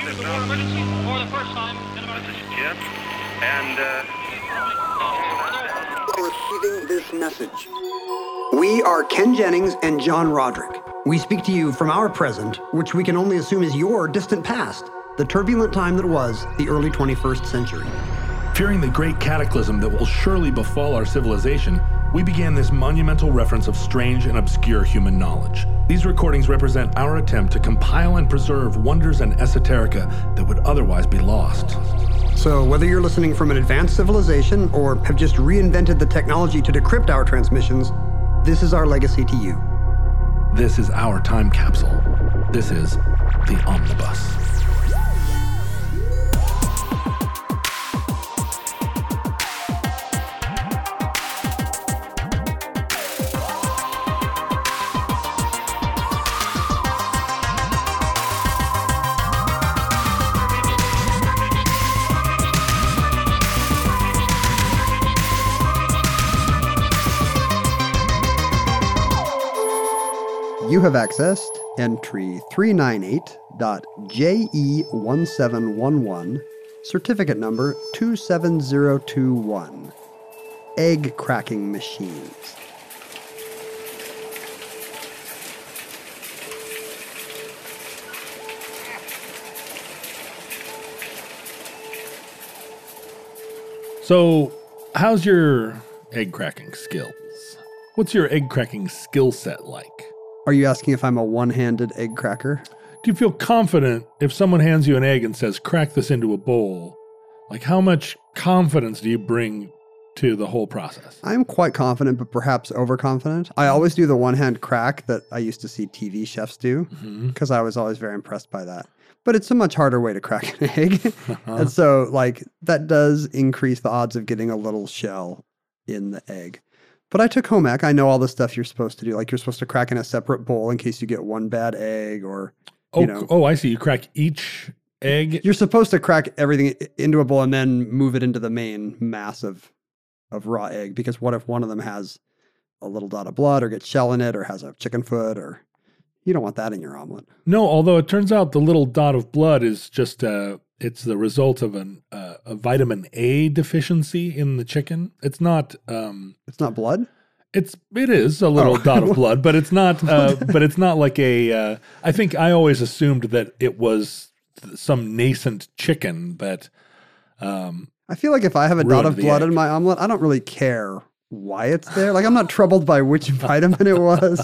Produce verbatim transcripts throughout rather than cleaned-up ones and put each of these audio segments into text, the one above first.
use the word emergency for the first time in about... This is Jim, and, uh... Receiving this message. We are Ken Jennings and John Roderick. We speak to you from our present, which we can only assume is your distant past, the turbulent time that was the early twenty-first century. Fearing the great cataclysm that will surely befall our civilization, we began this monumental reference of strange and obscure human knowledge. These recordings represent our attempt to compile and preserve wonders and esoterica that would otherwise be lost. So whether you're listening from an advanced civilization or have just reinvented the technology to decrypt our transmissions, this is our legacy to you. This is our time capsule. This is the Omnibus. You have accessed entry three ninety-eight dot J E one seven one one, certificate number two seven zero two one, egg cracking machines. So, how's your egg cracking skills? What's your egg cracking skill set like? Are you asking if I'm a one-handed egg cracker? Do you feel confident if someone hands you an egg and says, crack this into a bowl? Like, how much confidence do you bring to the whole process? I'm quite confident, but perhaps overconfident. I always do the one-hand crack that I used to see T V chefs do, because mm-hmm. I was always very impressed by that. But it's a much harder way to crack an egg. Uh-huh. And so, like, that does increase the odds of getting a little shell in the egg. But I took home ec. I know all the stuff you're supposed to do. Like, you're supposed to crack in a separate bowl in case you get one bad egg or, oh, you know. Oh, I see. You crack each egg? You're supposed to crack everything into a bowl and then move it into the main mass of, of raw egg. Because what if one of them has a little dot of blood or gets shell in it or has a chicken foot or... You don't want that in your omelet. No, although it turns out the little dot of blood is just uh, it's the result of an uh, a vitamin A deficiency in the chicken. It's not. Um, it's not blood. It's it is a little oh. dot of blood, but it's not. Uh, but it's not like a. Uh, I think I always assumed that it was some nascent chicken that. Um, I feel like if I have a dot of blood egg. in my omelet, I don't really care why it's there. Like, I'm not troubled by which vitamin it was.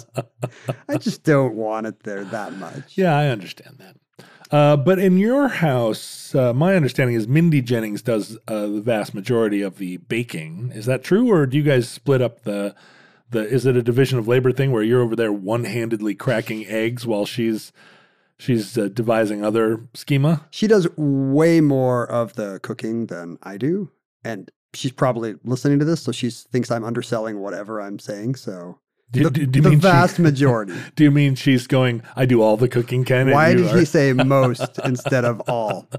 I just don't want it there that much. Yeah, I understand that. Uh, but in your house, uh, my understanding is Mindy Jennings does uh, the vast majority of the baking. Is that true, or do you guys split up the the? Is it a division of labor thing where you're over there one-handedly cracking eggs while she's she's uh, devising other schema? She does way more of the cooking than I do, and she's probably listening to this, so she thinks I'm underselling whatever I'm saying. So do, the, do, do you the mean vast she, majority. Do you mean she's going, I do all the cooking, Ken? Why did are... he say most instead of all?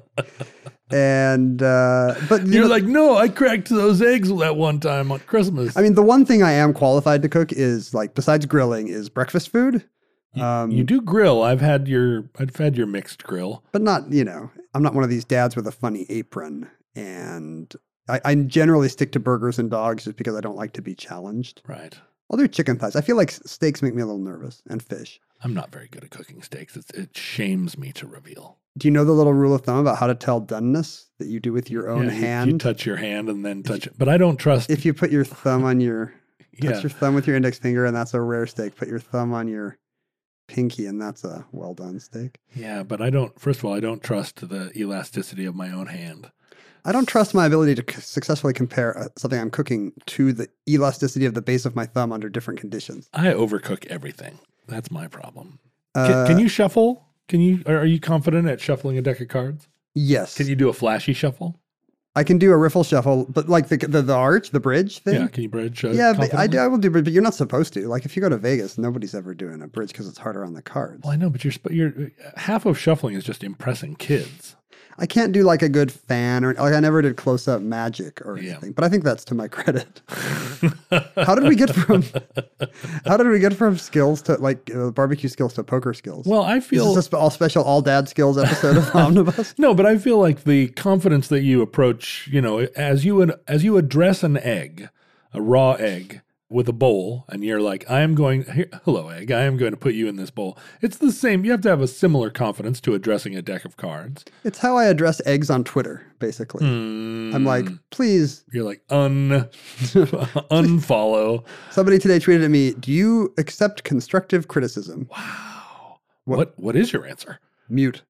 And, uh, but you you're know, like, no, I cracked those eggs that one time on Christmas. I mean, the one thing I am qualified to cook is, like, besides grilling, is breakfast food. You, um, you do grill. I've had your, I've had your mixed grill, but not, you know, I'm not one of these dads with a funny apron, and I, I generally stick to burgers and dogs just because I don't like to be challenged. Right. I'll do chicken thighs. I feel like steaks make me a little nervous, and fish. I'm not very good at cooking steaks. It's, it shames me to reveal. Do you know the little rule of thumb about how to tell doneness that you do with your own yeah, hand? You, you touch your hand and then touch it. But I don't trust. If you put your thumb on your, touch yeah. your thumb with your index finger, and that's a rare steak. Put your thumb on your pinky, and that's a well done steak. Yeah, but I don't, first of all, I don't trust the elasticity of my own hand. I don't trust my ability to c- successfully compare uh, something I'm cooking to the elasticity of the base of my thumb under different conditions. I overcook everything. That's my problem. Uh, can, can you shuffle? Can you? Are you confident at shuffling a deck of cards? Yes. Can you do a flashy shuffle? I can do a riffle shuffle, but like the the, the arch, the bridge thing. Yeah, can you bridge? Uh, yeah, but I, do, I will do, but you're not supposed to. Like if you go to Vegas, nobody's ever doing a bridge because it's harder on the cards. Well, I know, but you're you're half of shuffling is just impressing kids. I can't do like a good fan or like I never did close up magic or Yeah. anything, but I think that's to my credit. How did we get from how did we get from skills to like uh, barbecue skills to poker skills? Well, I Is feel this a sp- all special all dad skills episode of Omnibus? no, but I feel like the confidence that you approach, you know, as you ad- as you address an egg, a raw egg with a bowl, and you're like, I am going, here, hello egg, I am going to put you in this bowl. It's the same. You have to have a similar confidence to addressing a deck of cards. It's how I address eggs on Twitter, basically. Mm, I'm like, please. you're like un unfollow. Somebody today tweeted at me, do you accept constructive criticism? Wow. What- What what is your answer? Mute.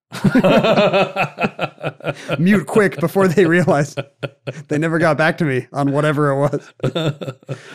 Mute quick before they realize they never got back to me on whatever it was.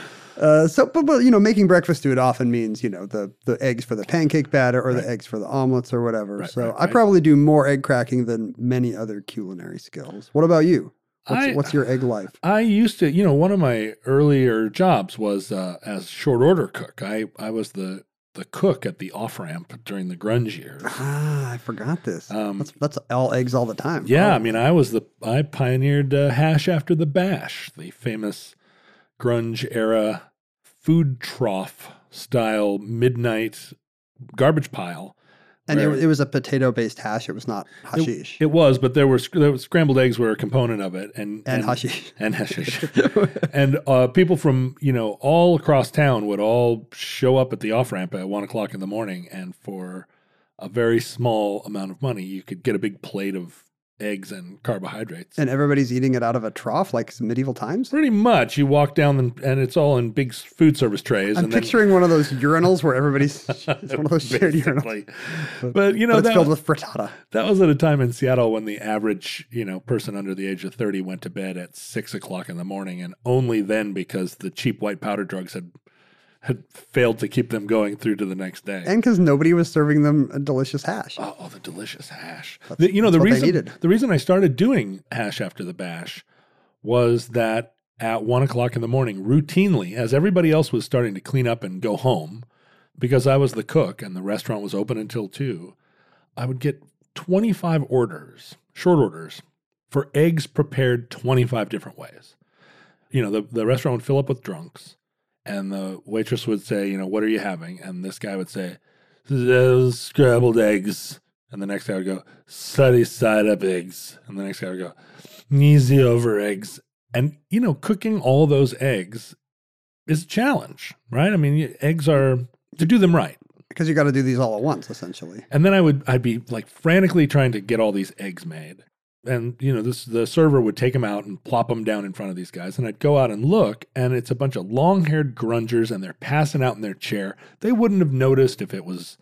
Uh, so, but, but, you know, making breakfast food often means, you know, the, the eggs for the pancake batter or the eggs for the omelets or whatever. Right, so right, I right. probably do more egg cracking than many other culinary skills. What about you? What's, I- what's your egg life? I used to, you know, one of my earlier jobs was uh, as short order cook. I, I was the the cook at the off ramp during the grunge years. Ah, I forgot this. Um, that's, that's all eggs all the time. Yeah, Oh. I mean, I was the I pioneered uh, hash after the bash, the famous grunge era food trough style midnight garbage pile. And where- it, it was a potato-based hash. It was not hashish. It was, but there were sc- there was scrambled eggs were a component of it, and and hashish. and hashish, and uh, people from you know all across town would all show up at the off ramp at one o'clock in the morning, and for a very small amount of money, you could get a big plate of eggs and carbohydrates. And everybody's eating it out of a trough like some medieval times? Pretty much, you walk down and, and it's all in big s- food service trays. I'm and picturing one of those urinals where everybody's it's one of those then, shared urinals. basically. But you know But it's that, filled with frittata. that was at a time in Seattle when the average you know person under the age of thirty went to bed at six o'clock in the morning, and only then because the cheap white powder drugs had had failed to keep them going through to the next day. And because nobody was serving them a delicious hash. Oh, oh, the delicious hash. The- you know, the that's what they reason needed. the reason I started doing hash after the bash was that at one o'clock in the morning, routinely, as everybody else was starting to clean up and go home, because I was the cook and the restaurant was open until two, I would get twenty-five orders, short orders, for eggs prepared twenty-five different ways. You know, the, the restaurant would fill up with drunks, and the waitress would say, you know, what are you having? And this guy would say, those scrambled eggs. And the next guy would go, sunny side up eggs. And the next guy would go, easy over eggs. And, you know, cooking all those eggs is a challenge, right? I mean, y- eggs are, to do them right. Because you got to do these all at once, essentially. And then I would, I'd be like frantically trying to get all these eggs made. And, you know, this the server would take them out and plop them down in front of these guys. And I'd go out and look, and it's a bunch of long-haired grungers, and they're passing out in their chair. They wouldn't have noticed if it was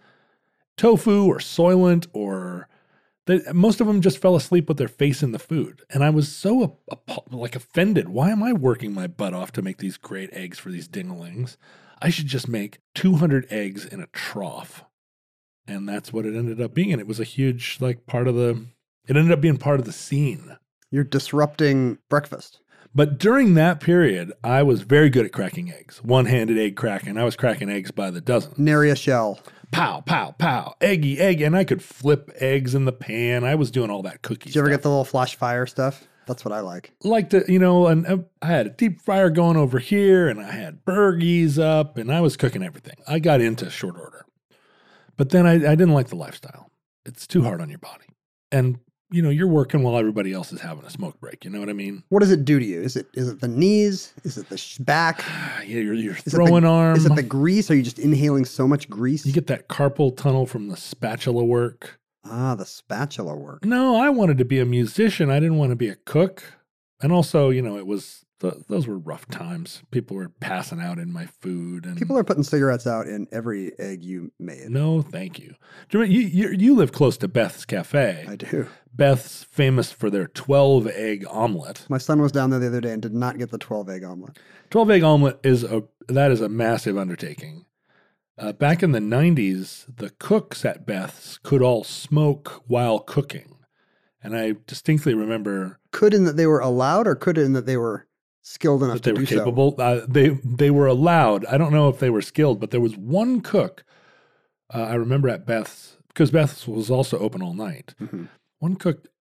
tofu or Soylent or... They, most of them just fell asleep with their face in the food. And I was so app- like offended. Why am I working my butt off to make these great eggs for these dinglings? I should just make two hundred eggs in a trough. And that's what it ended up being. And it was a huge, like, part of the... It ended up being part of the scene. You're disrupting breakfast. But during that period, I was very good at cracking eggs. One-handed egg cracking. I was cracking eggs by the dozen. Nary a shell. Pow, pow, pow. Eggy, egg. And I could flip eggs in the pan. I was doing all that cookie Did you ever stuff. get the little flash fire stuff? That's what I like. Like to, you know, and uh, I had a deep fryer going over here, and I had burgies up, and I was cooking everything. I got into short order. But then I, I didn't like the lifestyle. It's too hard on your body. And you know, you're working while everybody else is having a smoke break. You know what I mean? What does it do to you? Is it is it the knees? Is it the sh- back? Yeah, you're, you're Is throwing it the, arm. Is it the grease? Are you just inhaling so much grease? You get that carpal tunnel from the spatula work. ah, the spatula work. No, I wanted to be a musician. I didn't want to be a cook. And also, you know, it was, th- those were rough times. People were passing out in my food. And People are putting cigarettes out in every egg you made. no, thank you. Do you, remember- you, you, you live close to Beth's Cafe. I do. Beth's famous for their twelve egg omelet. My son was down there the other day and did not get the twelve egg omelet. twelve egg omelet is a, that is a massive undertaking. Uh, back in the nineties, the cooks at Beth's could all smoke while cooking. And I distinctly remember Could in that they were allowed, or could in that they were skilled enough that they to were do capable. Uh, they they were allowed. I don't know if they were skilled, but there was one cook uh, I remember at Beth's, because Beth's was also open all night. so? Mhm. One cook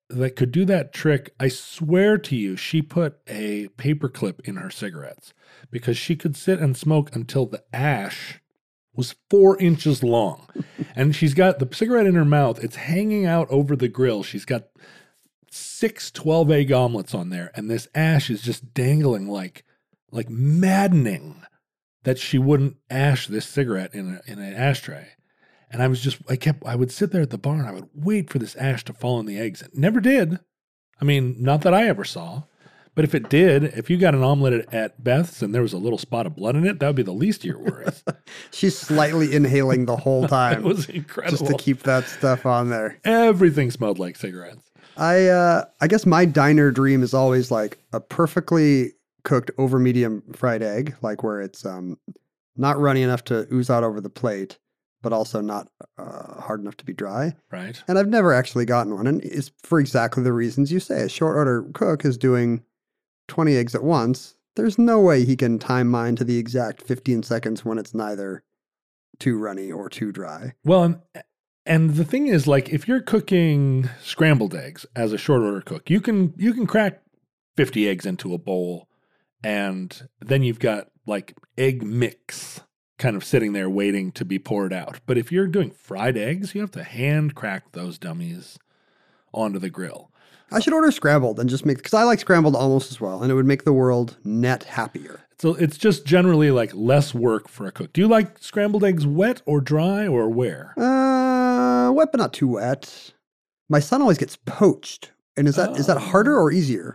that could do that trick, I swear to you, she put a paperclip in her cigarettes because she could sit and smoke until the ash was four inches long. And she's got the cigarette in her mouth. It's hanging out over the grill. She's got six twelve-egg omelets on there, and this ash is just dangling like, like maddening that she wouldn't ash this cigarette in a, in an ashtray. And I was just, I kept, I would sit there at the bar and I would wait for this ash to fall on the eggs. It never did. I mean, not that I ever saw. But if it did, if you got an omelet at, at Beth's and there was a little spot of blood in it, that would be the least of your worries. She's slightly inhaling the whole time. It was incredible. Just to keep that stuff on there. Everything smelled like cigarettes. I uh, I guess my diner dream is always like a perfectly cooked over medium fried egg, like where it's um not runny enough to ooze out over the plate, but also not uh, hard enough to be dry. Right. And I've never actually gotten one. And it's for exactly the reasons you say. A short order cook is doing twenty eggs at once. There's no way he can time mine to the exact fifteen seconds when it's neither too runny or too dry. Well, and, and the thing is, like, if you're cooking scrambled eggs as a short order cook, you can you can crack fifty eggs into a bowl, and then you've got like egg mix kind of sitting there waiting to be poured out. But if you're doing fried eggs, you have to hand crack those dummies onto the grill. I should order scrambled and just make, because I like scrambled almost as well, and it would make the world net happier. So it's just generally like less work for a cook. Do you like scrambled eggs wet or dry or where? Uh, wet, but not too wet. My son always gets poached. And is that oh. is that harder or easier?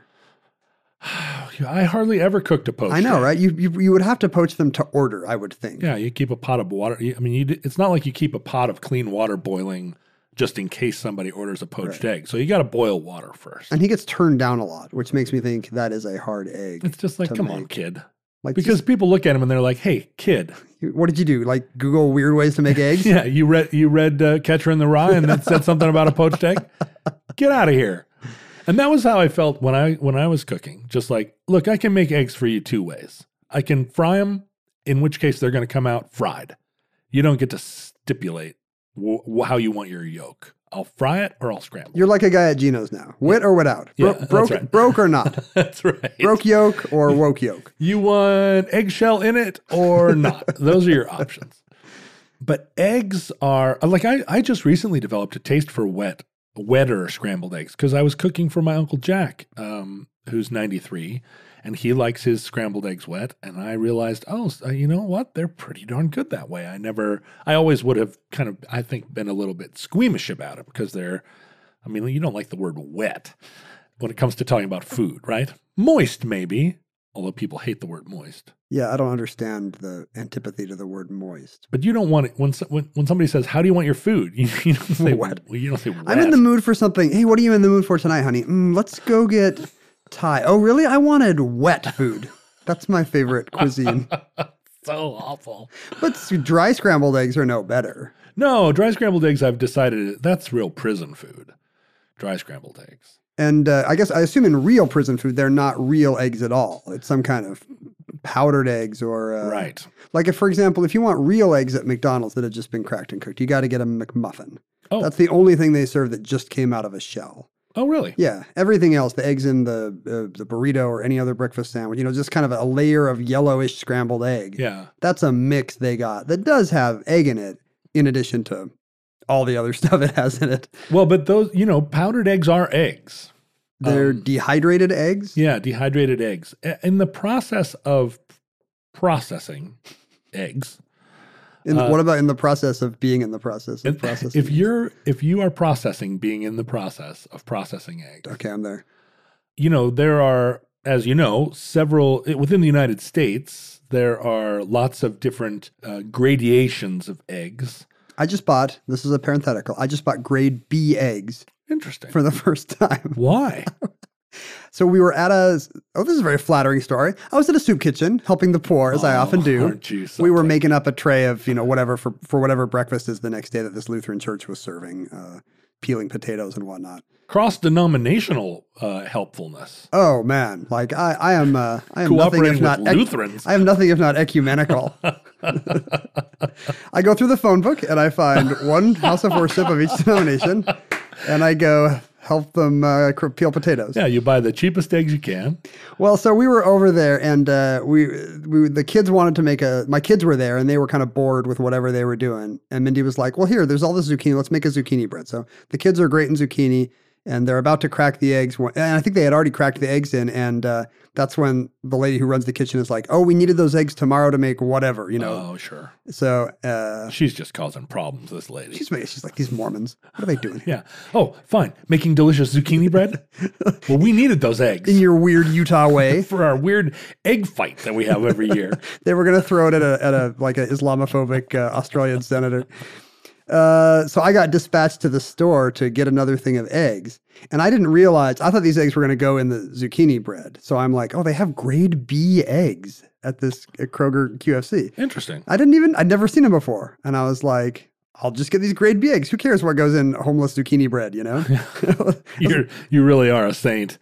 I hardly ever cooked a poached I know, egg. right? You, you you would have to poach them to order, I would think. Yeah, you keep a pot of water. I mean, you, it's not like you keep a pot of clean water boiling just in case somebody orders a poached right. egg. So you got to boil water first. And he gets turned down a lot, which makes me think that is a hard egg. It's just like, come make. on, kid. Like because just, people look at him and they're like, hey, kid. What did you do? Like Google weird ways to make eggs? Yeah, you read you read uh, Catcher in the Rye and that said something about a poached egg? Get out of here. And that was how I felt when I when I was cooking. Just like, look, I can make eggs for you two ways. I can fry them, in which case they're going to come out fried. You don't get to stipulate w- how you want your yolk. I'll fry it or I'll scramble. You're like a guy at Geno's now. Wit or without? Bro- yeah, that's broke, right. broke or not? That's right. Broke yolk or woke yolk? You want eggshell in it or not? Those are your options. But eggs are, like I, I just recently developed a taste for wet, wetter scrambled eggs because I was cooking for my Uncle Jack, um, who's ninety-three, and he likes his scrambled eggs wet. And I realized, oh, you know what? They're pretty darn good that way. I never, I always would have kind of, I think, been a little bit squeamish about it because they're, I mean, you don't like the word wet when it comes to talking about food, right? Moist, maybe, although people hate the word moist. Yeah, I don't understand the antipathy to the word moist. But you don't want it when when, when somebody says, "How do you want your food?" You, you don't say wet. Well, you don't say wet. I'm in the mood for something. Hey, what are you in the mood for tonight, honey? Mm, let's go get Thai. Oh, really? I wanted wet food. That's my favorite cuisine. So awful. But dry scrambled eggs are no better. No, dry scrambled eggs. I've decided that's real prison food. Dry scrambled eggs. And uh, I guess I assume in real prison food, they're not real eggs at all. It's some kind of powdered eggs or... Uh, right. Like, if, for example, if you want real eggs at McDonald's that have just been cracked and cooked, you got to get a McMuffin. Oh. That's the only thing they serve that just came out of a shell. Oh, really? Yeah. Everything else, the eggs in the uh, the burrito or any other breakfast sandwich, you know, just kind of a layer of yellowish scrambled egg. Yeah. That's a mix they got that does have egg in it, in addition to all the other stuff it has in it. Well, but those, you know, powdered eggs are eggs. They're Um, dehydrated eggs? Yeah, dehydrated eggs. In the process of processing eggs. In, uh, what about in the process of being in the process of If, processing? if you're if you are processing being in the process of processing eggs. Okay, I'm there. You know, there are, as you know, several within the United States, there are lots of different uh, gradations of eggs. I just bought, this is a parenthetical, I just bought grade B eggs Interesting. for the first time. Why? So we were at a, oh, this is a very flattering story. I was at a soup kitchen helping the poor, as I Oh, often do. aren't you We were something? making up a tray of, you know, whatever for, for whatever breakfast is the next day that this Lutheran church was serving, uh, peeling potatoes and whatnot. Cross-denominational uh, helpfulness. Oh man, like I, I am, uh, I am nothing Cooperating if not with ec- Lutherans. I am nothing if not ecumenical. I go through the phone book and I find one house of worship of each denomination, and I go, help them uh, cr- peel potatoes. Yeah, you buy the cheapest eggs you can. Well, so we were over there, and uh, we, we the kids wanted to make a. My kids were there, and they were kind of bored with whatever they were doing. And Mindy was like, "Well, here, there's all this zucchini. Let's make a zucchini bread." So the kids are great in zucchini, and they're about to crack the eggs. And I think they had already cracked the eggs in, and uh, that's when the lady who runs the kitchen is like, "Oh, we needed those eggs tomorrow to make whatever, you know." Oh, sure. So uh, She's just causing problems, this lady. she's she's like, "These Mormons, what are they doing Yeah. Oh, fine. Making delicious zucchini bread? Well, we needed those eggs in your weird Utah way?" for our weird egg fight that we have every year. They were going to throw it at a at a like an Islamophobic uh, Australian senator. Uh, so I got dispatched to the store to get another thing of eggs, and I didn't realize. I thought these eggs were going to go in the zucchini bread. So I'm like, "Oh, they have grade B eggs at this at Kroger Q F C." Interesting. I didn't even. I'd never seen them before, and I was like, "I'll just get these grade B eggs. Who cares what goes in homeless zucchini bread? You know." You're, you really are a saint.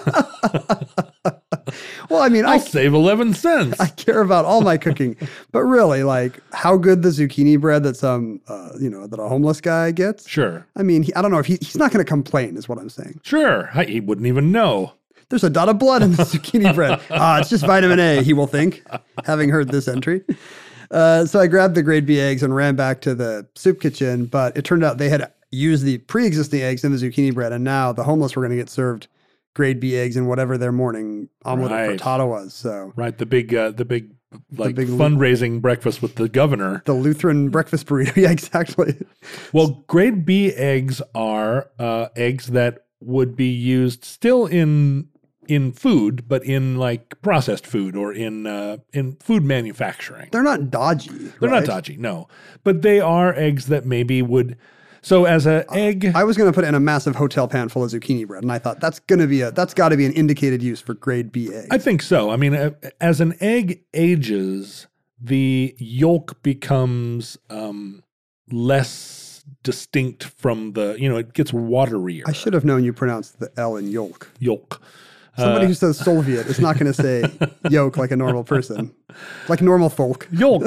Well, I mean, I'll I save eleven cents. I care about all my cooking, but really, like how good the zucchini bread that some, uh, you know, that a homeless guy gets. Sure. I mean, he, I don't know if he, he's not going to complain, is what I'm saying. Sure. I, he wouldn't even know. There's a dot of blood in the zucchini bread. Ah, it's just vitamin A, he will think, having heard this entry. Uh, so I grabbed the grade B eggs and ran back to the soup kitchen, but it turned out they had used the pre-existing eggs in the zucchini bread, and now the homeless were going to get served grade B eggs in whatever their morning omelet Right. or frittata was. So Right. The big, uh, the big, like big- fundraising breakfast with the governor. the Lutheran breakfast burrito. Yeah, exactly. Well, grade B eggs are uh, eggs that would be used still in in food, but in like processed food or in uh, in food manufacturing. They're not dodgy. They're right? not dodgy, no, but they are eggs that maybe would. So as an egg, I was going to put it in a massive hotel pan full of zucchini bread, and I thought that's going to be a that's got to be an indicated use for grade B eggs. I think so. I mean, uh, as an egg ages, the yolk becomes um, less distinct from the. You know, it gets waterier. I should have known you pronounced the L in yolk. Yolk. Somebody Uh, who says Soviet is not going to say yolk like a normal person, like normal folk. Yolk.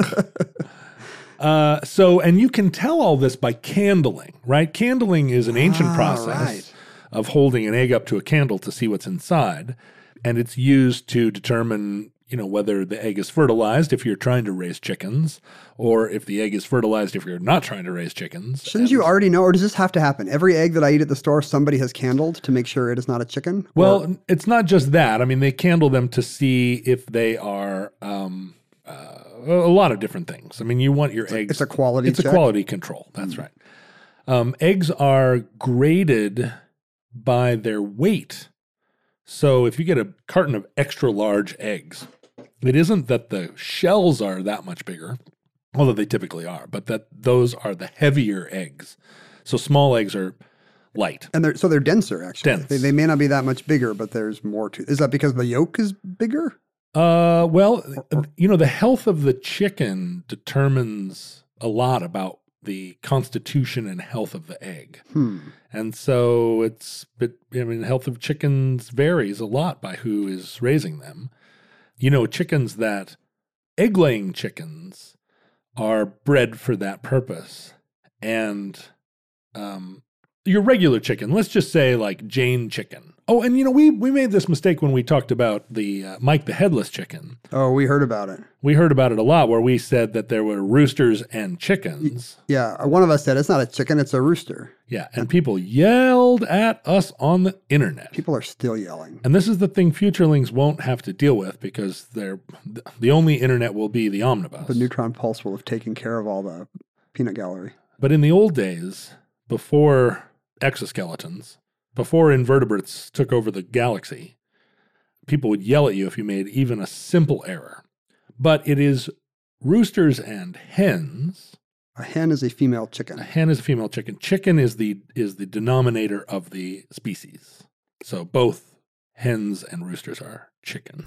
Uh, so, and you can tell all this by candling, right? Candling is an ancient Ah, process right. of holding an egg up to a candle to see what's inside. And it's used to determine, you know, whether the egg is fertilized if you're trying to raise chickens, or if the egg is fertilized if you're not trying to raise chickens. Shouldn't you already know, or does this have to happen? Every egg that I eat at the store, somebody has candled to make sure it is not a chicken? Well, Or- it's not just that. I mean, they candle them to see if they are um, uh, a lot of different things. I mean, you want your eggs. it's a quality It's check? a quality control. That's right. Um, eggs are graded by their weight. So if you get a carton of extra large eggs, it isn't that the shells are that much bigger, although they typically are, but that those are the heavier eggs. So small eggs are light. and they're so they're denser actually. Dense. They, they may not be that much bigger, but there's more to. Is that because the yolk is bigger? Uh, well, you know, the health of the chicken determines a lot about the constitution and health of the egg. Hmm. And so it's, but I mean, health of chickens varies a lot by who is raising them. You know, chickens that, egg laying chickens are bred for that purpose. And um, your regular chicken, let's just say like Jane chicken. Oh, and you know, we, we made this mistake when we talked about the uh, Mike the Headless chicken. Oh, we heard about it. We heard about it a lot where we said that there were roosters and chickens. Yeah, one of us said it's not a chicken, it's a rooster. Yeah, and people yelled at us on the internet. People are still yelling. And this is the thing futurelings won't have to deal with because they're the only internet will be the omnibus. The neutron pulse will have taken care of all the peanut gallery. But in the old days, before exoskeletons, before invertebrates took over the galaxy, people would yell at you if you made even a simple error. But it is roosters and hens. A hen is a female A chicken. hen is a female chicken. Chicken is the is the denominator of the species. So both hens and roosters are chickens.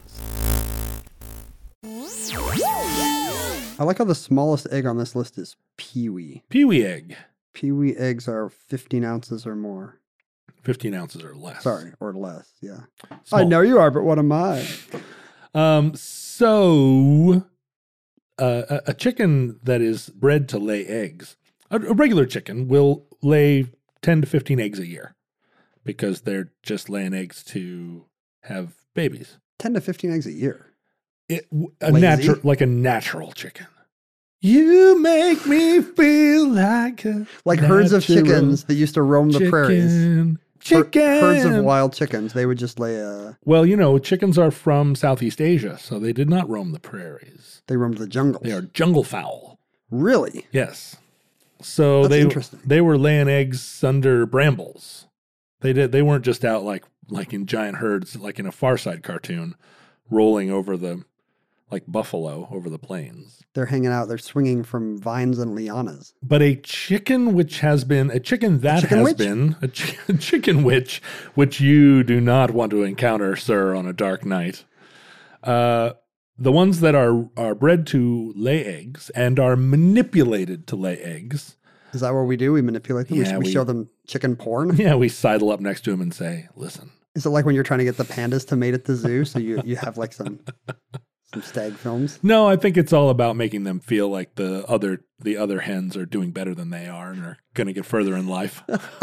I like how the smallest egg on this list is peewee. Peewee egg, Peewee eggs are fifteen ounces or more. fifteen ounces or less. Sorry, or less. Yeah. Small. I know you are, but what am I? Um, so uh, a, a chicken that is bred to lay eggs, a, a regular chicken will lay ten to fifteen eggs a year. because they're just laying eggs to have babies. ten to fifteen eggs a year. It, a Lazy? natural, like a natural chicken. You make me feel like a Like herds of natural chickens that used to roam the prairies. chicken. Her- Chicken. herds of wild chickens. They would just lay a. Well, you know, chickens are from Southeast Asia, so they did not roam the prairies. They roamed the jungles. They are jungle fowl. Really? Yes. So That's they interesting. they were laying eggs under brambles. They did. They weren't just out like like in giant herds, like in a Far Side cartoon, rolling over the like buffalo over the plains. They're hanging out. They're swinging from vines and lianas. But a chicken which has been a chicken that chicken has witch? been a chi- chicken witch, which you do not want to encounter, sir, on a dark night. Uh, the ones that are are bred to lay eggs and are manipulated to lay eggs. Is that what we do? We manipulate them? we, Yeah, we we- show them chicken porn? Yeah, we sidle up next to him and say, "Listen, Is it like when you're trying to get the pandas to mate at the zoo? So you, you have like some some stag films? no, I think it's all about making them feel like the other the other hens are doing better than they are and are going to get further in life."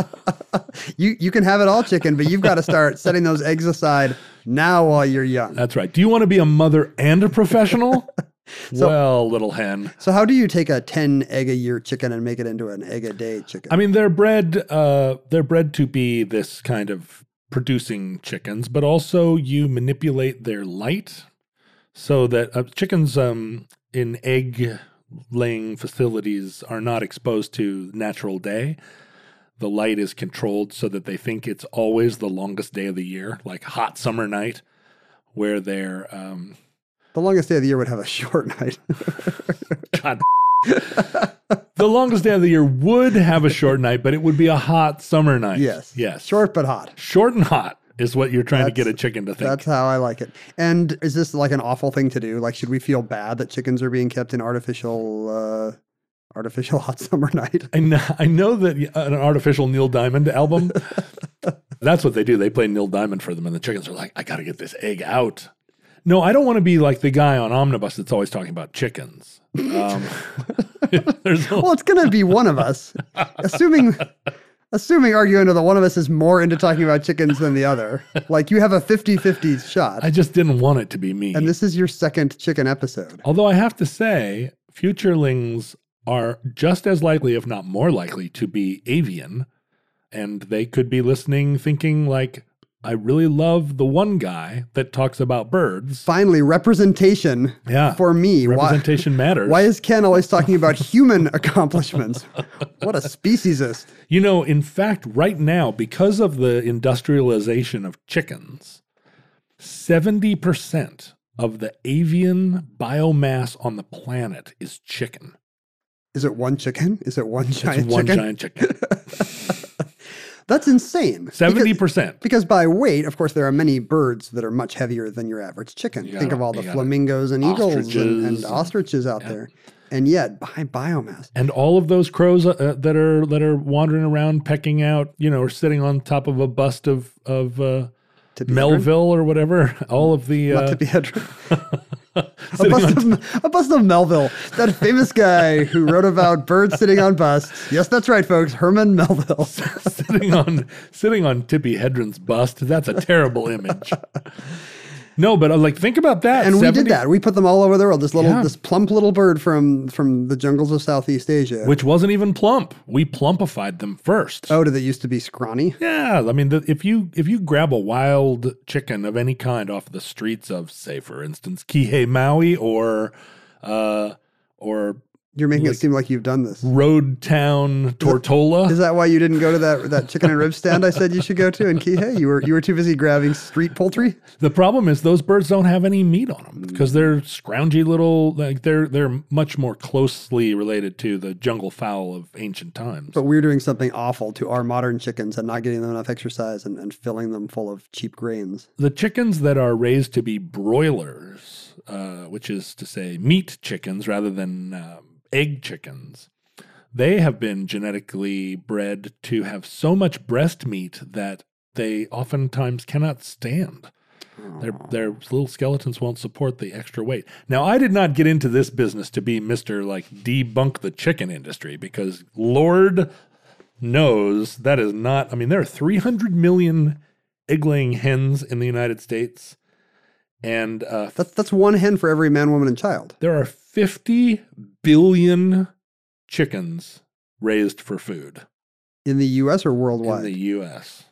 You you can have it all, chicken, but you've got to start setting those eggs aside now while you're young. That's right. Do you want to be a mother and a professional? Well, little hen. So how do you take a ten egg a year chicken and make it into an egg a day chicken? I mean, they're bred. Uh, they're bred to be this kind of producing chickens, but also you manipulate their light so that uh, chickens um, in egg laying facilities are not exposed to natural day. The light is controlled so that they think it's always the longest day of the year, like hot summer night, where they're um, the longest day of the year would have a short night. God. The longest day of the year would have a short night, but it would be a hot summer night. Yes. Yes. Short but hot. Short and hot is what you're trying to That's- get a chicken to think. That's how I like it. And is this like an awful thing to do? Like, should we feel bad that chickens are being kept in artificial, uh, artificial hot summer night? I know, I know that an artificial Neil Diamond album, that's what they do. They play Neil Diamond for them, and the chickens are like, I got to get this egg out. No, I don't want to be like the guy on Omnibus that's always talking about chickens. Um, there's a- Well, it's going to be one of us, assuming, assuming arguendo that one of us is more into talking about chickens than the other. Like you have a fifty-fifty shot, I just didn't want it to be me. and this is your second chicken episode. Although I have to say, futurelings are just as likely, if not more likely, to be avian. And they could be listening thinking like, I really love the one guy that talks about birds. Finally, representation Yeah. for me. Representation matters. Why, why is Ken always talking about human accomplishments? What a speciesist. You know, in fact, right now, because of the industrialization of chickens, seventy percent of the avian biomass on the planet is chicken. Is it one chicken? Is it one It's giant one chicken? giant chicken. That's insane. seventy Because, percent. because by weight, of course, there are many birds that are much heavier than your average chicken. You Think gotta- of all the you gotta- flamingos and eagles and, ostriches and and- ostriches out yeah. there. And yet, by biomass, And all of those crows uh, that are that are wandering around pecking out, you know, or sitting on top of a bust of of uh, Tippy Melville or whatever. All of the Not uh, Tippy Hedren. a, sitting bust on of, a bust of Melville, that famous guy who wrote about birds sitting on busts. Yes, that's right, folks. Herman Melville. sitting on sitting on Tippy Hedren's bust. That's a terrible image. No, but uh, like think about that. And we seventy did that. We put them all over the world. This little, Yeah. this plump little bird from from the jungles of Southeast Asia. which wasn't even plump. We plumpified them first. oh, did they used to be scrawny? Yeah, I mean, the, if you if you grab a wild chicken of any kind off the streets of, say, for instance, Kihei, Maui, or uh, or You're making Like- it seem like you've done this. Road Town Tortola, Is that why you didn't go to that that chicken and rib stand I said you should go to in Kihei? You were you were too busy grabbing street poultry? the problem is those birds don't have any meat on them because they're scroungy little. Like they're they're much more closely related to the jungle fowl of ancient times. But we're doing something awful to our modern chickens and not getting them enough exercise and, and filling them full of cheap grains. The chickens that are raised to be broilers, uh, which is to say meat chickens rather than uh, egg chickens, they have been genetically bred to have so much breast meat that they oftentimes cannot stand. Their, their little skeletons won't support the extra weight. Now, I did not get into this business to be Mister like debunk the chicken industry because Lord knows that is not, I mean, there are three hundred million egg-laying hens in the United States. And uh, That's, that's one hen for every man, woman, and child. there are fifty billion chickens raised for food In the U S or in worldwide? the U S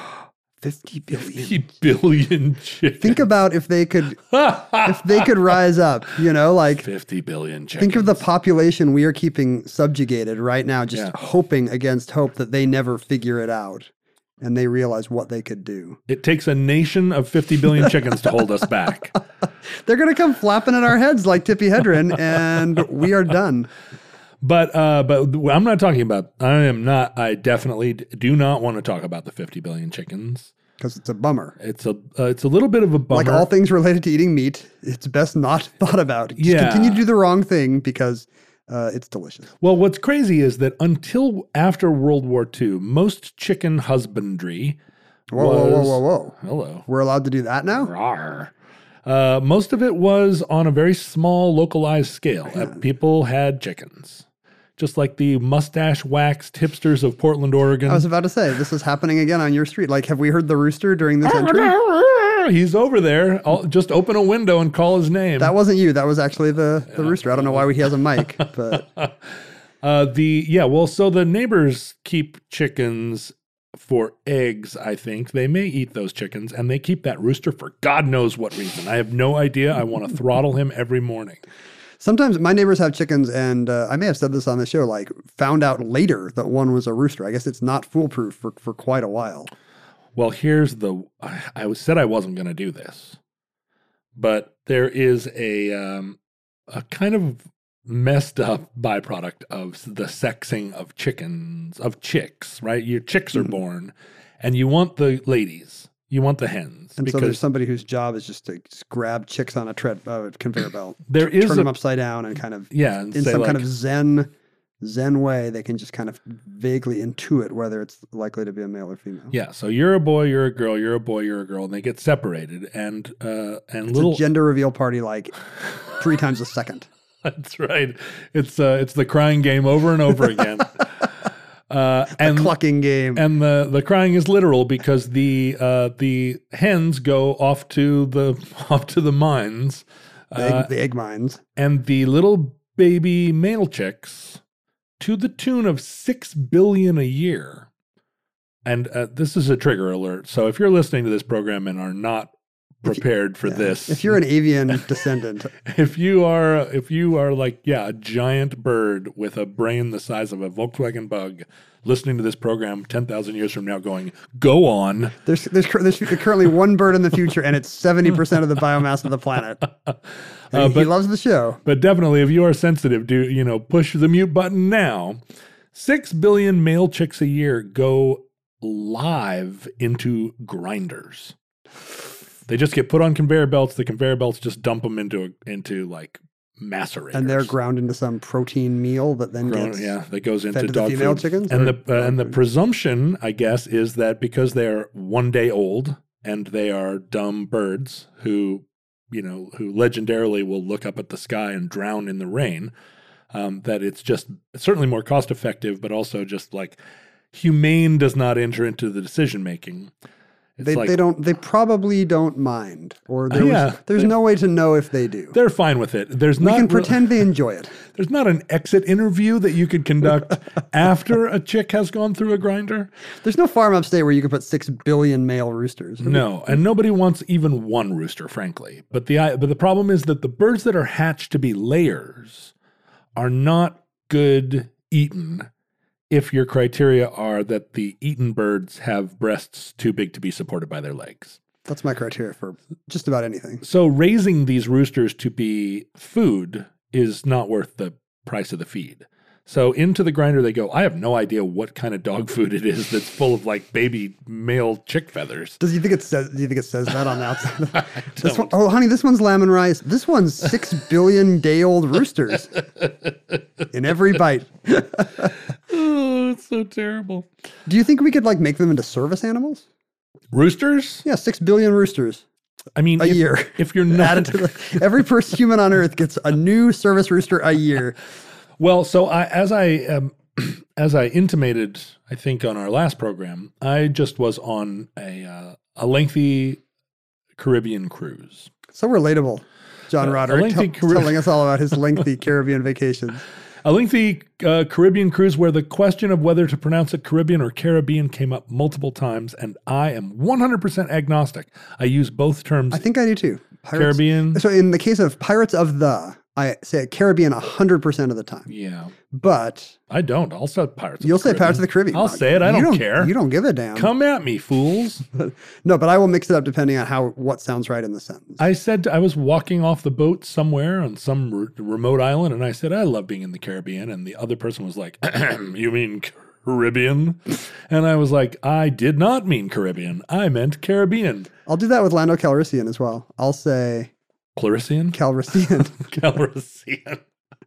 fifty billion. fifty billion chickens. Think about if they could if they could rise up, you know, like fifty billion chickens. think of the population we are keeping subjugated right now, just Yeah. hoping against hope that they never figure it out and they realize what they could do. It takes a nation of fifty billion chickens to hold us back. They're going to come flapping at our heads like Tippi Hedren, and we are done. But uh, but I'm not talking about, I am not, I definitely do not want to talk about the fifty billion chickens. Because it's a bummer. It's a uh, it's a little bit of a bummer. Like all things related to eating meat, it's best not thought about. Just Yeah. continue to do the wrong thing because uh, it's delicious. Well, what's crazy is that until after World War Two, most chicken husbandry Whoa, whoa, was, whoa, whoa, whoa. Hello. We're allowed to do that now? Rawr. Uh, most of it was on a very small, localized scale. Uh, people had chickens. Just like the mustache waxed hipsters of Portland, Oregon. I was about to say, this is happening again on your street. Like, have we heard the rooster during this entry? He's over there. I'll just open a window and call his name. That wasn't you. That was actually the, the rooster. I don't know why he has a mic, but Uh, the yeah, well, so the neighbors keep chickens for eggs, I think. They may eat those chickens, and they keep that rooster for God knows what reason. I have no idea. I want to throttle him every morning. sometimes my neighbors have chickens, and uh, I may have said this on the show, like found out later that one was a rooster. I guess it's not foolproof for, for quite a while. Well, here's the, I, I said I wasn't going to do this, but there is a, um, a kind of messed up byproduct of the sexing of chickens, of chicks, right? Your chicks are Mhm. born, and you want the ladies, you want the hens. And so because there's somebody whose job is just to just grab chicks on a tread uh, conveyor belt, there is turn a, them upside down, and kind of yeah, and in say some kind like- of zen zen way, they can just kind of vaguely intuit whether it's likely to be a male or female. yeah. So you're a boy, you're a girl, you're a boy, you're a girl, and they get separated, and uh, and It's little a gender reveal party like three times a second. That's right. It's uh, it's the crying game over and over again. Uh, and Clucking game. and the, the crying is literal because the uh, the hens go off to the off to the mines, the, egg, uh, the egg mines. and the little baby male chicks, to the tune of six billion a year. And uh, this is a trigger alert. So if you're listening to this program and are not prepared for Yeah. this, If you're an avian descendant, if you are if you are like yeah a giant bird with a brain the size of a Volkswagen Bug listening to this program ten thousand years from now going go on, there's, there's cur- there's currently one bird in the future, and it's seventy percent of the biomass of the planet. Uh, And he but- loves the show. but definitely if you are sensitive, do you know push the mute button now. Six billion male chicks a year go live into grinders. They just get put on conveyor belts. The conveyor belts just dump them into into like macerators. And they're ground into some protein meal that then Grown- gets yeah, that goes into fed to the dog female food. chickens, And or the uh, dog and the food? presumption, I guess, is that because they are one day old and they are dumb birds who, you know, who legendarily will look up at the sky and drown in the rain, um, that it's just certainly more cost effective, but also just like humane does not enter into the decision making. It's They, like they don't. They probably don't mind, or there was- Yeah, there's they- no way to know if they do. they're fine with it. There's We not can real- pretend they enjoy it. There's not an exit interview that you could conduct after a chick has gone through a grinder. There's no farm upstate where you can put six billion male roosters. No, and nobody wants even one rooster, frankly. But the but the problem is that the birds that are hatched to be layers are not good eaten if your criteria are that the eaten birds have breasts too big to be supported by their legs. That's my criteria for just about anything. So raising these roosters to be food is not worth the price of the feed. So into the grinder they go. I have no idea what kind of dog food it is that's full of like baby male chick feathers. Does you think it says? Do you think it says that on the outside? This don't. one, oh, honey, this one's lamb and rice. This one's six billion day old roosters in every bite. Oh, it's so terrible. Do you think we could like make them into service animals? Roosters? Yeah, six billion roosters I mean, a if, year. if you're not Added to the, every person human on Earth gets a new service rooster a year. well, so I, as I um, as I intimated, I think on our last program, I just was on a uh, a lengthy Caribbean cruise. So relatable. John Uh, a Roderick lengthy tell- Carib- telling us all about his lengthy Caribbean vacations. A lengthy uh, Caribbean cruise where the question of whether to pronounce it Caribbean or Caribbean came up multiple times, and I am one hundred percent agnostic. I use both terms. I think I do too. Pirates- Caribbean. So in the case of Pirates of the, I say Caribbean one hundred percent of the time. Yeah, But I don't. I'll say Pirates. you'll of the say Pirates of the Caribbean. I'll Mark. say it. I You don't care. You don't give a damn. Come at me, fools. No, but I will mix it up depending on how what sounds right in the sentence. I said I was walking off the boat somewhere on some re- remote island, and I said I love being in the Caribbean, and the other person was like, "You mean Caribbean?" And I was like, "I did not mean Caribbean. I meant Caribbean." I'll do that with Lando Calrissian as well. I'll say Clarician, Calrissian. Calrissian.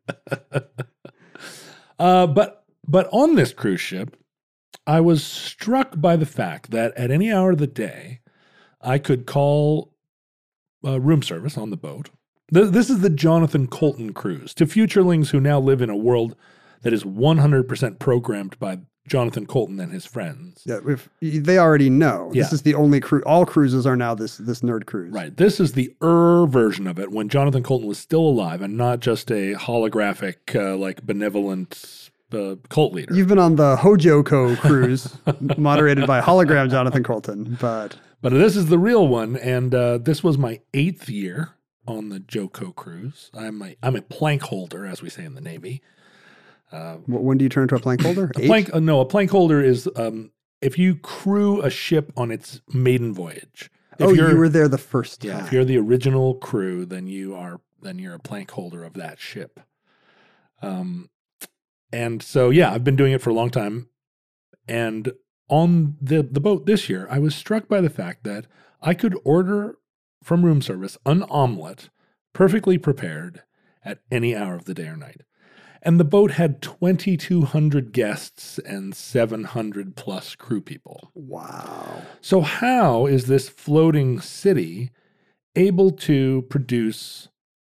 uh, but but on this cruise ship, I was struck by the fact that at any hour of the day, I could call uh, room service on the boat. Th- this is the Jonathan Colton cruise to futurelings who now live in a world that is one hundred percent programmed by Jonathan Colton and his friends. Yeah, if, they already know. Yeah. This is the only cruise. All cruises are now this this nerd cruise. Right. This is the er version of it when Jonathan Colton was still alive and not just a holographic, uh, like benevolent uh, cult leader. You've been on the Hojoko cruise, moderated by hologram Jonathan Colton, but But this is the real one, and uh, this was my eighth year on the Joko cruise. I'm a, I'm a plank holder, as we say in the Navy. wh- when do you turn to a plank holder? A Eight? plank, uh, no, a plank holder is um, if you crew a ship on its maiden voyage. If Oh, you're, you were there the first time. yeah. If you're the original crew, then you are then you're a plank holder of that ship. Um, and so yeah, I've been doing it for a long time, and on the the boat this year, I was struck by the fact that I could order from room service an omelet, perfectly prepared, at any hour of the day or night. And the boat had twenty-two hundred guests and seven hundred plus crew people. Wow. So how is this floating city able to produce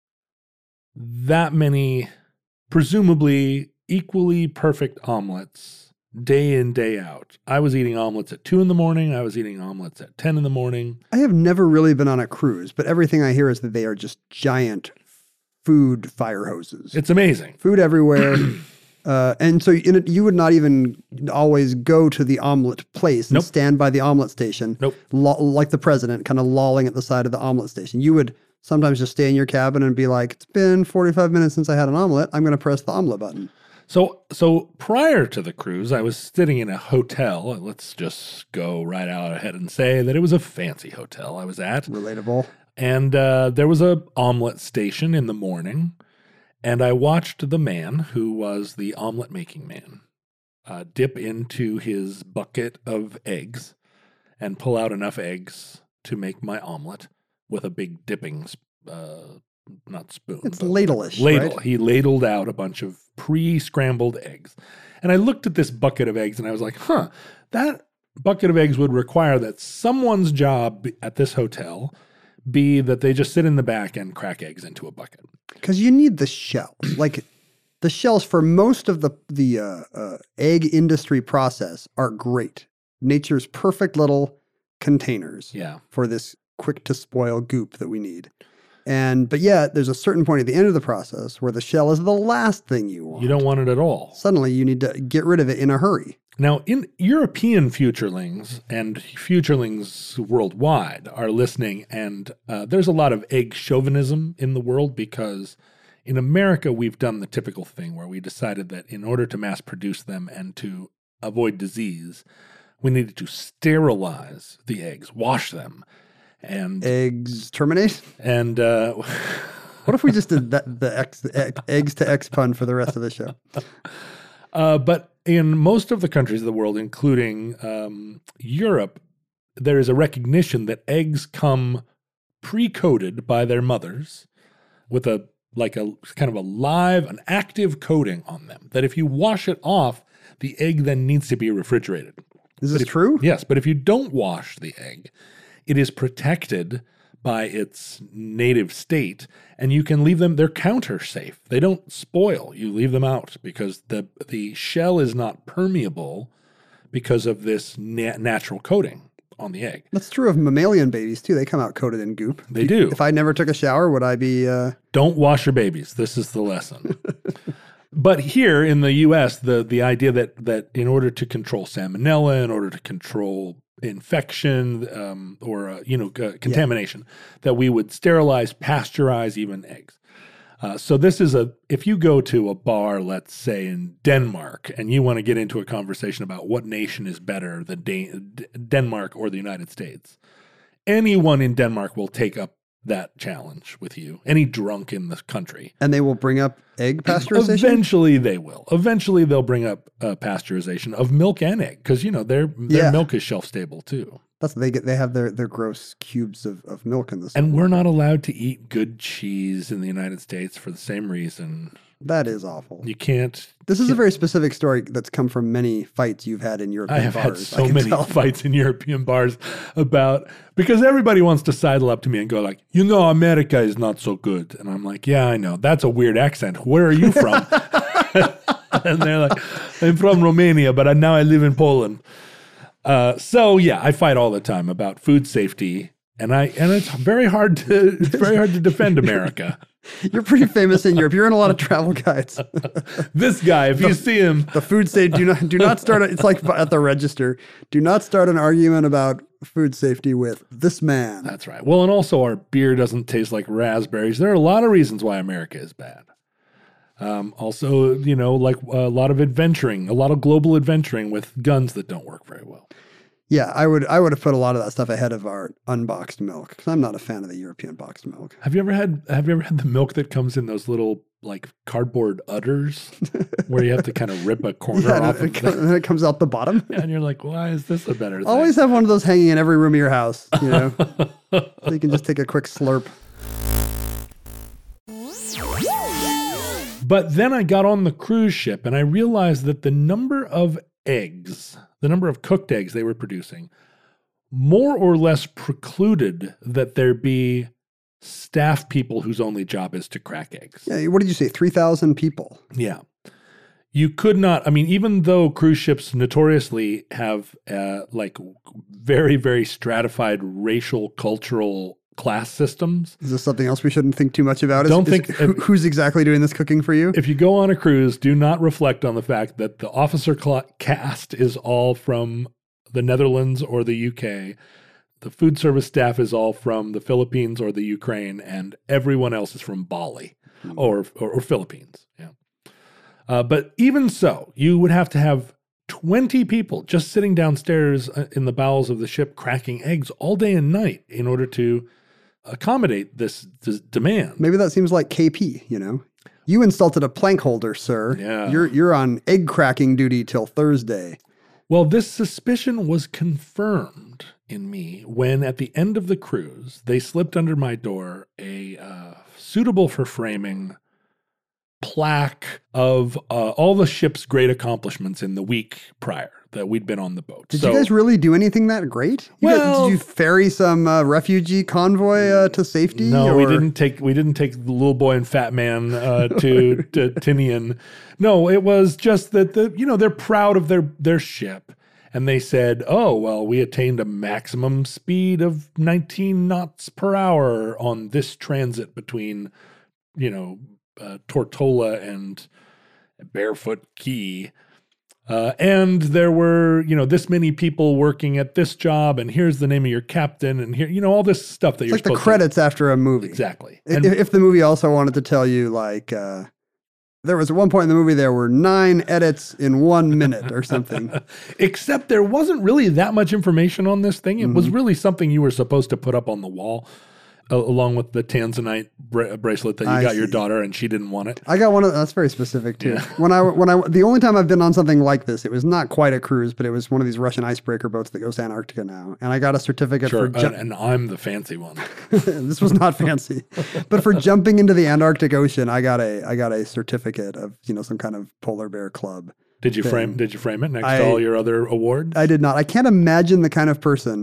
that many presumably equally perfect omelets day in, day out? I was eating omelets at two in the morning. I was eating omelets at ten in the morning. I have never really been on a cruise, but everything I hear is that they are just giant food fire hoses. It's amazing. Food everywhere. uh, and so in it, you would not even always go to the omelet place and Nope. stand by the omelet station, Nope. lo- like the president, kind of lolling at the side of the omelet station. You would sometimes just stay in your cabin and be like, it's been forty-five minutes since I had an omelet. I'm going to press the omelet button. So, so prior to the cruise, I was sitting in a hotel. Let's just go right out ahead and say that it was a fancy hotel I was at. Relatable. And uh, there was a omelet station in the morning, and I watched the man who was the omelet making man uh, dip into his bucket of eggs and pull out enough eggs to make my omelet with a big dipping, sp- uh, not spoon. It's but ladle-ish, Ladle. right? He ladled out a bunch of pre-scrambled eggs. And I looked at this bucket of eggs and I was like, huh, that bucket of eggs would require that someone's job at this hotel be that they just sit in the back and crack eggs into a bucket. Because you need the shells. Like the shells for most of the, the uh, uh, egg industry process are great. Nature's perfect little containers Yeah. for this quick to spoil goop that we need. And but yet there's a certain point at the end of the process where the shell is the last thing you want. You don't want it at all. Suddenly you need to get rid of it in a hurry. Now, in European futurelings and futurelings worldwide are listening, and uh, there's a lot of egg chauvinism in the world because in America, we've done the typical thing where we decided that in order to mass produce them and to avoid disease, we needed to sterilize the eggs, wash them, and Eggs terminate. and uh, What if we just did that, the X, egg, eggs to X pun for the rest of the show? Uh, but in most of the countries of the world, including um, Europe, there is a recognition that eggs come pre-coated by their mothers with a like a kind of a live, an active coating on them. That if you wash it off, the egg then needs to be refrigerated. Is this true? Yes, but if you don't wash the egg, it is protected by its native state, and you can leave them, they're counter safe. They don't spoil. You leave them out because the the shell is not permeable because of this na- natural coating on the egg. That's true of mammalian babies too. They come out coated in goop. They do. If I never took a shower, would I be... Uh... Don't wash your babies. This is the lesson. But here in the U S, the the idea that that in order to control salmonella, in order to control infection um, or uh, you know uh, contamination, yeah. that we would sterilize, pasteurize even eggs. Uh, so this is a if you go to a bar, let's say in Denmark, and you want to get into a conversation about what nation is better, the Dan- D- Denmark or the United States, anyone in Denmark will take up that challenge with you. Any drunk in the country, and they will bring up egg pasteurization. Eventually, they will. Eventually, they'll bring up uh, pasteurization of milk and egg because you know their their yeah. milk is shelf stable too. That's they get. They have their, their gross cubes of, of milk in this. And we're not allowed to eat good cheese in the United States for the same reason. That is awful. You can't. This is can't, a very specific story that's come from many fights you've had in European I have bars. had so many tell. fights in European bars about because everybody wants to sidle up to me and go like, you know, America is not so good, and I'm like, yeah, I know. That's a weird accent. Where are you from? And they're like, I'm from Romania, but I, now I live in Poland. Uh, so yeah, I fight all the time about food safety, and I and it's very hard to it's very hard to defend America. You're pretty famous in Europe. You're in a lot of travel guides. This guy, if the, you see him, the food safety. Do not do not start. A, it's like at the register. Do not start an argument about food safety with this man. That's right. Well, and also our beer doesn't taste like raspberries. There are a lot of reasons why America is bad. Um, also, you know, like a lot of adventuring, a lot of global adventuring with guns that don't work very well. Yeah, I would I would have put a lot of that stuff ahead of our unboxed milk because I'm not a fan of the European boxed milk. Have you ever had Have you ever had the milk that comes in those little like cardboard udders where you have to kind of rip a corner yeah, off? And of it, the, and it comes out the bottom. And you're like, why is this a better thing? Always have one of those hanging in every room of your house, you know, so you can just take a quick slurp. But then I got on the cruise ship and I realized that the number of eggs, the number of cooked eggs they were producing, more or less precluded that there be staff people whose only job is to crack eggs. Yeah, what did you say? three thousand people? Yeah. You could not, I mean, even though cruise ships notoriously have uh, like very, very stratified racial, cultural class systems. Is this something else we shouldn't think too much about? Is, Don't is, think who, if, who's exactly doing this cooking for you? If you go on a cruise, do not reflect on the fact that the officer cl- cast is all from the Netherlands or the U K. The food service staff is all from the Philippines or the Ukraine, and everyone else is from Bali mm. or, or or Philippines. Yeah. Uh, but even so, you would have to have twenty people just sitting downstairs in the bowels of the ship cracking eggs all day and night in order to accommodate this, this demand. Maybe that seems like K P, you know? You insulted a plank holder, sir. Yeah. You're you're on egg cracking duty till Thursday. Well, this suspicion was confirmed in me when at the end of the cruise, they slipped under my door a uh, suitable for framing plaque of uh, all the ship's great accomplishments in the week prior that we'd been on the boat. Did so, you guys really do anything that great? You well, guys, did you ferry some uh, refugee convoy uh, to safety? No, or? we didn't take we didn't take the little boy and fat man uh, to, to Tinian. No, it was just that the you know they're proud of their their ship, and they said, "Oh well, we attained a maximum speed of nineteen knots per hour on this transit between, you know." Uh, Tortola and Barefoot Key. Uh, and there were, you know, this many people working at this job, and here's the name of your captain, and here, you know, all this stuff that it's you're like the supposed credits to, after a movie. Exactly. If, And, if the movie also wanted to tell you, like, uh, there was at one point in the movie there were nine edits in one minute or something. except there wasn't really that much information on this thing. It Mm-hmm. was really something you were supposed to put up on the wall. Uh, along with the Tanzanite bra- bracelet that you I got your see. daughter and she didn't want it. I got one of that's very specific too. Yeah. When I when I the only time I've been on something like this, it was not quite a cruise, but it was one of these Russian icebreaker boats that goes to Antarctica now, and I got a certificate Sure, for. Ju- and, and I'm the fancy one. This was not fancy, but for jumping into the Antarctic Ocean, I got a I got a certificate of you know some kind of polar bear club. Did you thing. frame? Did you frame it next I- to all your other awards? I did not. I can't imagine the kind of person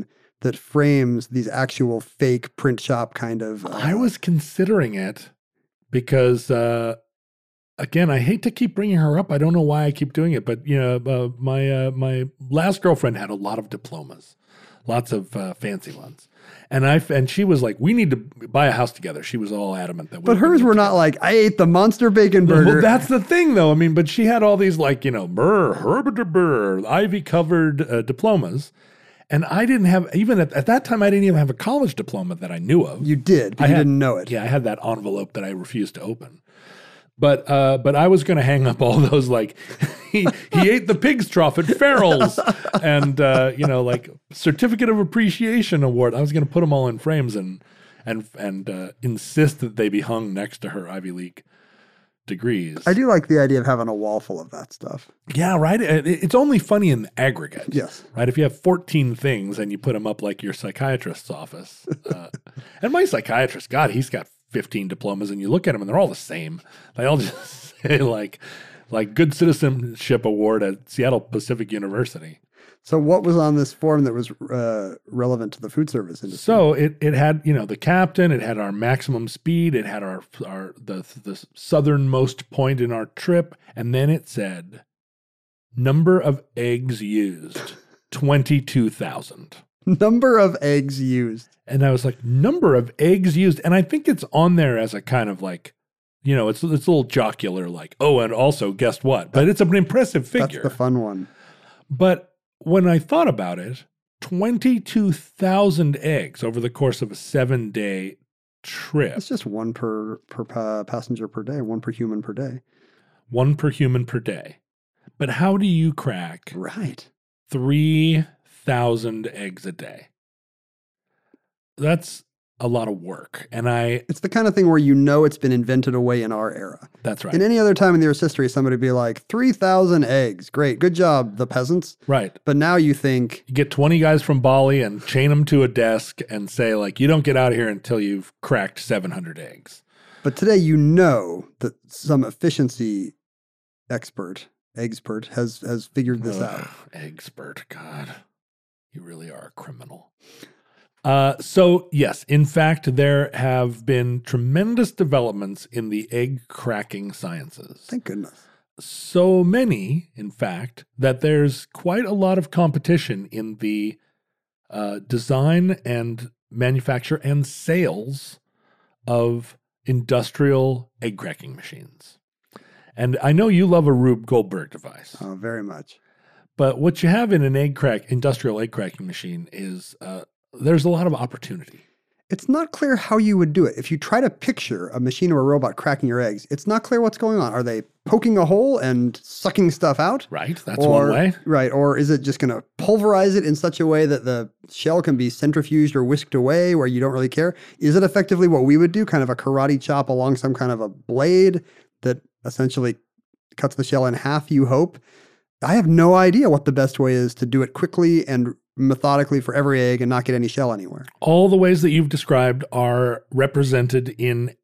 that frames these actual fake print shop kind of. Uh, I was considering it because, uh, again, I hate to keep bringing her up. I don't know why I keep doing it, but you know, uh, my uh, my last girlfriend had a lot of diplomas, lots of uh, fancy ones, and I and she was like, "We need to buy a house together." She was all adamant that. we But hers were not like, I ate the monster bacon burger. Well, that's the thing, though. I mean, but she had all these like you know, burr, herb, burr, ivy covered uh, diplomas. And I didn't have, even at, at that time, I didn't even have a college diploma that I knew of. You did, but I you had- didn't know it. Yeah, I had that envelope that I refused to open. But uh, but I was going to hang up all those like, he, he ate the pig's trough at Farrell's and, uh, you know, like certificate of appreciation award. I was going to put them all in frames and and and uh, insist that they be hung next to her Ivy League degrees. I do like the idea of having a wall full of that stuff. Yeah, right. It- It's only funny in the aggregate. Yes. Right. If you have fourteen things and you put them up like your psychiatrist's office. Uh, and my psychiatrist, God, he's got fifteen diplomas and you look at them and they're all the same. They all just say like, like good citizenship award at Seattle Pacific University. So what was on this form that was uh, relevant to the food service industry? So it it had, you know, the captain, it had our maximum speed, it had our our the the southernmost point in our trip, and then it said number of eggs used, twenty-two thousand. Number of eggs used. And I was like, number of eggs used, and I think it's on there as a kind of like, you know, it's it's a little jocular, like, oh, and also guess what? But it's an impressive figure. That's the fun one. But when I thought about it, twenty-two thousand eggs over the course of a seven day trip. It's just one per per pa- passenger per day, one per human per day. One per human per day. But how do you crack Right. three thousand eggs a day? That's a lot of work. And I, It's the kind of thing where you know it's been invented away in our era. that's right. In any other time in the Earth's history, somebody would be like, three thousand eggs. Great. Good job, the peasants. Right. But now you think, You get twenty guys from Bali and chain them to a desk and say, like, you don't get out of here until you've cracked seven hundred eggs. but today you know that some efficiency expert, expert, has, has figured this Ugh, out. Expert, God, you really are a criminal. Uh, so, yes, in fact, there have been tremendous developments in the egg cracking sciences. Thank goodness. So many, in fact, that there's quite a lot of competition in the uh, design and manufacture and sales of industrial egg cracking machines. And I know you love a Rube Goldberg device, Oh, very much. but what you have in an egg crack, industrial egg cracking machine is uh, there's a lot of opportunity. It's not clear how you would do it. If you try to picture a machine or a robot cracking your eggs, it's not clear what's going on. Are they poking a hole and sucking stuff out? Right? That's or, one way. Right. Or is it just going to pulverize it in such a way that the shell can be centrifuged or whisked away where you don't really care? Is it effectively what we would do, kind of a karate chop along some kind of a blade that essentially cuts the shell in half, you hope? I have no idea what the best way is to do it quickly and methodically for every egg and not get any shell anywhere. All the ways that you've described are represented in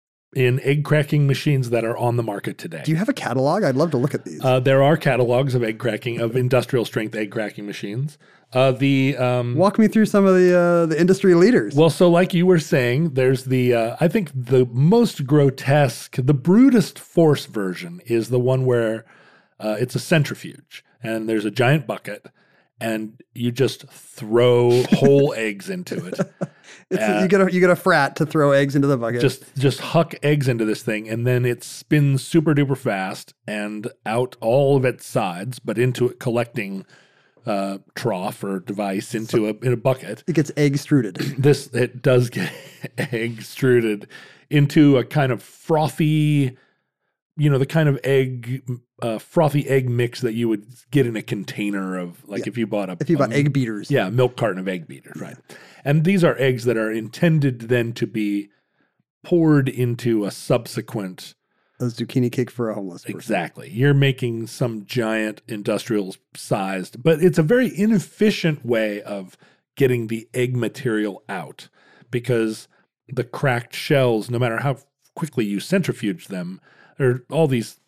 in egg cracking machines that are on the market today. Do you have a catalog? I'd love to look at these. Uh, there are catalogs of egg cracking, of industrial strength egg cracking machines. Uh, the um, Walk me through some of the uh, the industry leaders. Well, so like you were saying, there's the, uh, I think the most grotesque, the brutest force version is the one where uh, it's a centrifuge and there's a giant bucket and you just throw whole eggs into it. It's, uh, you get a you get a frat to throw eggs into the bucket. Just just huck eggs into this thing and then it spins super duper fast and out all of its sides, but into it collecting uh, trough or device into a in a bucket. it gets egg struded. This it does get egg struded into a kind of frothy, you know, the kind of egg uh, frothy egg mix that you would get in a container of, like Yeah. if you bought a If you bought a- egg beaters. yeah, a milk carton of egg beaters, right? And these are eggs that are intended then to be poured into a subsequent. A zucchini cake for a homeless person. Exactly. You're making some giant industrial sized, but it's a very inefficient way of getting the egg material out because the cracked shells, no matter how quickly you centrifuge them, there are all these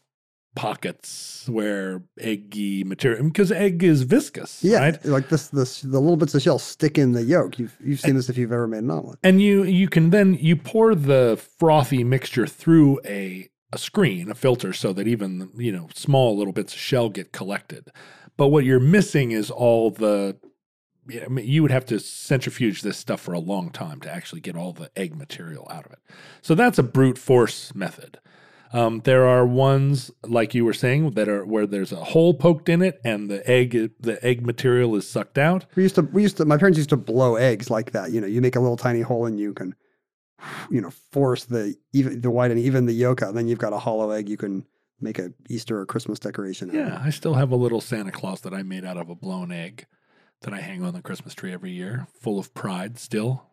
pockets where eggy material, because egg is viscous, Yeah, right? like this, this, the little bits of shell stick in the yolk. You've you've seen this if you've ever made an omelet. And you you can then you pour the frothy mixture through a a screen, a filter, so that even, you know, small little bits of shell get collected. But what you're missing is all the, I mean, you would have to centrifuge this stuff for a long time to actually get all the egg material out of it. So that's a brute force method. Um, there are ones, like you were saying, that are where there's a hole poked in it and the egg the egg material is sucked out. We used to, we used to, my parents used to blow eggs like that. You know, you make a little tiny hole and you can, you know, force the even the white and even the yolk out. And then you've got a hollow egg. You can make a Easter or Christmas decoration. out of Yeah, I still have a little Santa Claus that I made out of a blown egg that I hang on the Christmas tree every year, full of pride still,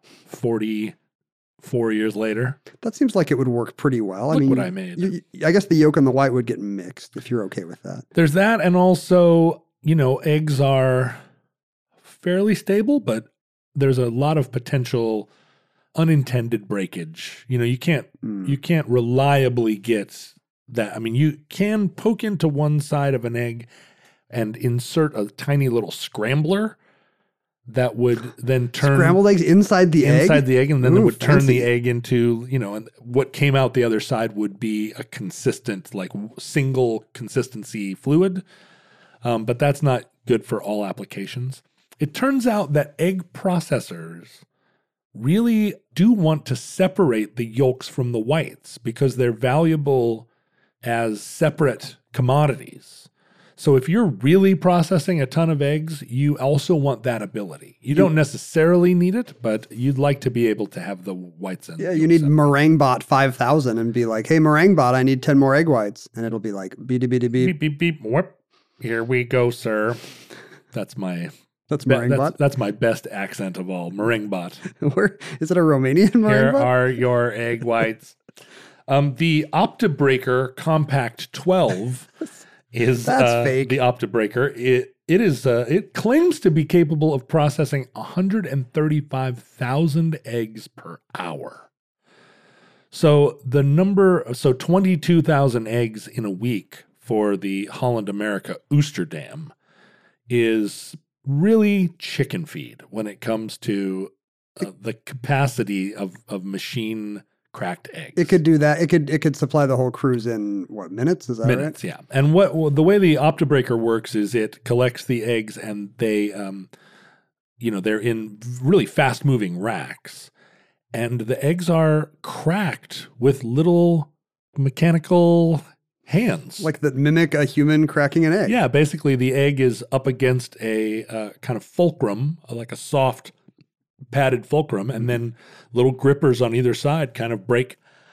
forty-four years later. it. That seems like it would work pretty well. I Look mean, what I made. You, you- I guess the yolk and the white would get mixed if you're okay with that. There's that, and also, you know, eggs are fairly stable, but there's a lot of potential unintended breakage. You know, you can't Mm. you can't reliably get that. I mean, you can poke into one side of an egg and insert a tiny little scrambler that would then turn Scrambled eggs inside the egg? inside the egg, and then it Ooh, would turn fancy. the egg into, you know, and what came out the other side would be a consistent, like single consistency fluid. Um, but that's not good for all applications. It turns out that egg processors really do want to separate the yolks from the whites because they're valuable as separate commodities. So if you're really processing a ton of eggs, you also want that ability. You don't necessarily need it, but you'd like to be able to have the whites and Yeah, you need MeringueBot five thousand and be like, hey, MeringueBot, I need ten more egg whites. And it'll be like, beep, beep, beep, beep, beep, beep. Whoop. Here we go, sir. That's my That's be- MeringueBot. that's, that's my best accent of all. MeringueBot. Where, is it a Romanian Here MeringueBot? are your egg whites. Um, the OptiBreaker Compact twelve is That's uh, fake. the OptiBreaker. It it is uh, it claims to be capable of processing one hundred thirty-five thousand eggs per hour. So the number, so twenty-two thousand eggs in a week for the Holland America Oosterdam is really chicken feed when it comes to uh, the capacity of of machine cracked eggs. It could do that. It could it could supply the whole cruise in, what, minutes? Is that minutes, yeah. And what well, the way the OptiBreaker works is it collects the eggs and they, um, you know, they're in really fast moving racks, and the eggs are cracked with little mechanical hands, right? Like that mimic a human cracking an egg. yeah. Basically, the egg is up against a uh, kind of fulcrum, like a soft padded fulcrum, and then little grippers on either side kind of break